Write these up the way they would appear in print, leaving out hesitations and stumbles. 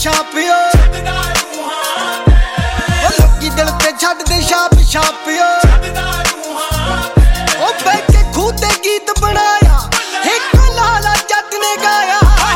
ਛਾਪਿਓ ਲੋਕੀ ਦਿਲ ਤੇ ਛੱਡਦੇ ਛਾਪ ਛਾਪਿਓ ਉਹ ਬੈਠ ਕੇ ਖੂਹ ਤੇ ਗੀਤ ਬਣਾਇਆ ਇੱਕ ਲਾਲਾ ਜੱਟ ਨੇ ਗਾਇਆ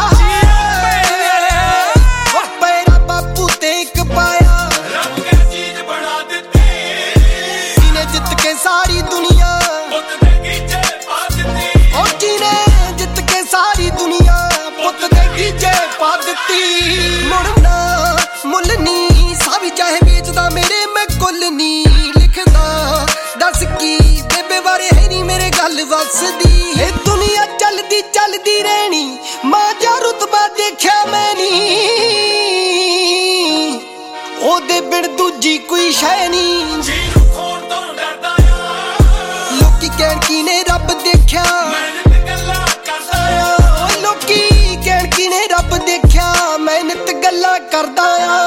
ਉਹ ਪੈਰਾ ਬਾਪੂ ਤੇ ਇੱਕ ਪਾਇਆ ਰੱਬ ਕੇ ਚੀਜ਼ ਬਣਾ ਦਿੱਤੀ ਜਿਹਨੇ ਜਿੱਤ ਕੇ ਸਾਰੀ ਦੁਨੀਆ ਪੁੱਤ ਦੇ ਗੀਜੇ ਪਾ ਦਿੱਤੀ ਉਹ ਜਿਹਨੇ ਜਿੱਤ ਕੇ ਸਾਰੀ ਦੁਨੀਆ ਪੁੱਤ ਦੇ ਗੀਜੇ ਪਾ ਦਿੱਤੀ ਮੁੜਨਾ ਮੁੱਲ ਨੀ ਸਾਵੀ ਚਾਹੇ ਵੇਚਦਾ ਮੇਰੇ ਮੈਂ ਕੁੱਲ ਨੀ ਲਿਖਦਾ ਦੱਸ ਕੀ ਬੇਬੇ ਬਾਰੇ ਹੈ ਨੀ ਮੇਰੇ ਗੱਲ ਵਸਦੀ ਇਹ ਦੁਨੀਆ ਚੱਲਦੀ ਚੱਲਦੀ ਰਹਿਣੀ ਮਾਂ ਜਾ ਰੁਤਬਾ ਦੇਖਿਆ ਮੈਂ ਨੀ ਉਹਦੇ ਬਿਨ ਦੂਜੀ ਕੋਈ ਸ਼ੈ ਨੀ ਲੋਕੀ ਕਹਿਣ ਕੀ ਨੇ ਰੱਬ ਦੇਖਿਆ ਲੋਕੀ ਕਹਿਣ ਕੀ ਨੇ ਰੱਬ ਦੇਖਿਆ ਮਿਹਨਤ ਗੱਲਾਂ ਕਰਦਾ ਆ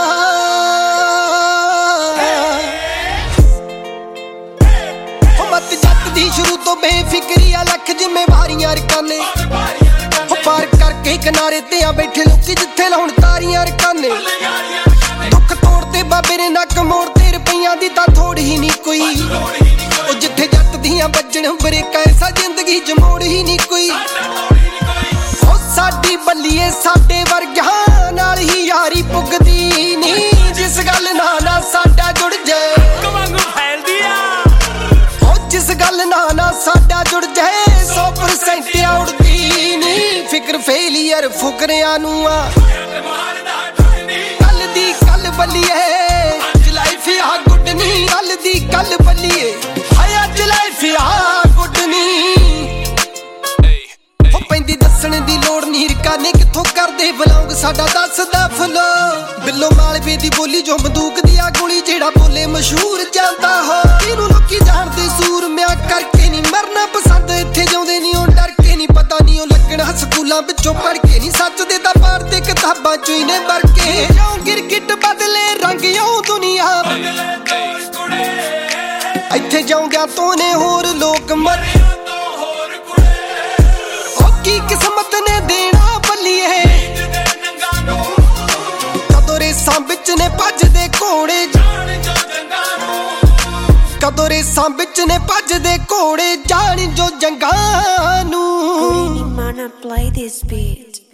ਮਤ ਜੱਟ ਦੀ ਸ਼ੁਰੂ ਤੋਂ ਬੇਫਿਕਰੀ ਆ ਲੱਖ ਜ਼ਿੰਮੇਵਾਰੀਆਂ ਰਕਾਨੇ ਪਾਰ ਕਰਕੇ ਕਿਨਾਰੇ ਤੇ ਆ ਬੈਠੇ ਲੋਕੀ ਜਿੱਥੇ ਲਾਉਣ ਤਾਰੀਆਂ ਰਕਾਨੇ ਦੁੱਖ ਤੋੜ ਤੇ ਬਾਬੇ ਨੇ ਨੱਕ ਮੋੜ ਤੇ ਰੁਪਈਆਂ ਦੀ ਤਾਂ ਥੋੜ ਹੀ ਨਹੀਂ ਕੋਈ ਉਹ ਜਿੱਥੇ ਜੱਟ ਦੀਆਂ ਵੱਜਣ ਬਰੇਕਾਂ ਐਸਾ ਜ਼ਿੰਦਗੀ ਚ ਮੋੜ ਹੀ ਨਹੀਂ ਕੋਈ ਉਹ ਸਾਡੀ ਬੱਲੀਏ ਸਾਡੇ ਵਰਗਿਆਂ ਨਾਲ ਹੀ ਯਾਰੀ ਪੁੱਗਦੀ ਨਹੀਂ ਜਿਸ ਗੱਲ ਨਾਲ ਸਾਡਾ ਜੁੜ ਜਾਏ ਜਿਸ ਗੱਲ ਨਾ ਸਾਡਾ ਜੁੜ ਜਾਏ 100% ਉੜਦੀ ਨੀ ਫਿਕਰ ਫੇਲੀਅਰ ਫੁਕਰਿਆਂ ਨੂੰ ਆ ਕੱਲ ਦੀ ਕੱਲ ਬੱਲੀਏ ਅੱਜ ਲਾਈਫ ਆ ਗੁੱਡ ਨੀ ਕੱਲ ਦੀ ਕੱਲ ਬੱਲੀਏ ਹਾਏ ਅੱਜ ਲਾਈਫ ਆ ਗੁੱਡ ਨੀ ਹੋ ਪੈਂਦੀ ਦੱਸਣ ਦੀ ਲੋੜ ਨੀ ਰਕਾਨੇ ਕਿੱਥੋਂ ਕਰਦੇ ਬਲੌਂਗ ਸਾਡਾ ਦੱਸਦਾ ਫਲੋ ਬਿੱਲੋ ਮਾਲਵੇ ਦੀ ਬੋਲੀ ਜੋ ਬੰਦੂਕ ਦੀ ਆ ਗੋਲੀ ਜਿਹੜਾ ਬੋਲੇ ਮਸ਼ਹੂਰ ਜਾਂਦਾ ਹੋ ਇਹਨੂੰ ਲੋਕੀ ਜਾਣਦੇ ਸੂਰਮਿਆਂ ਕਰਕੇ ਨਹੀਂ ਮਰਨਾ ਪਸੰਦ ਇੱਥੇ ਜਿਉਂਦੇ ਨਹੀਂ ਉਹ ਡਰ ਕੇ ਨਹੀਂ ਪਤਾ ਨਹੀਂ ਉਹ ਲੱਗਣਾ ਸਕੂਲਾਂ ਵਿੱਚੋਂ ਪੜ ਕੇ ਨਹੀਂ ਸੱਚ ਦੇ ਤਾਂ ਪੜ੍ਹਦੇ ਕਿਤਾਬਾਂ ਚੋਂ ਹੀ ਨੇ ਵਰ ਕੇ ਕਿਉਂ ਗਿਰਗਿੱਟ ਬਦਲੇ ਰੰਗ ਇਉਂ ਦੁਨੀਆ ਇੱਥੇ ਜਾਉਂਦਿਆਂ ਤੋਂ ਨੇ ਹੋਰ ਲੋਕ ਮਰੇ ਉਹ ਕੀ ਕਿਸਮਤ ਨੇ ਦੇਣਾ ਬੱਲੀਏ ਕਦੋਂ ਰੇਸਾਂ ਵਿੱਚ ਨੇ ਭੱਜਦੇ ਘੋੜੇ ਕਦੋਂ ਰੇਸਾਂ ਵਿੱਚ ਨੇ ਭੱਜਦੇ ਘੋੜੇ ਜਾਣ ਜੋ ਜੰਗਾਂ ਨੂੰ।